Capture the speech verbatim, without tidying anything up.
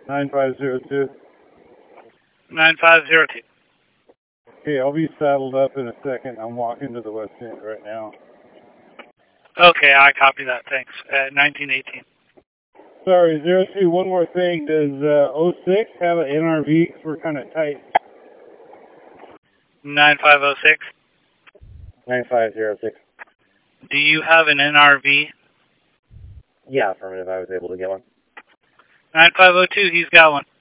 nine five zero two. nine five zero two. Okay, I'll be saddled up in a second. I'm walking to the West End right now. Okay, I copy that. Thanks. At nineteen eighteen. Sorry, zero two, one more thing. Does uh, oh six have an N R V? Because we're kind of tight. nine five zero six. nine five zero six. Do you have an N R V? Yeah, affirmative. I was able to get one. nine five zero two, he's got one.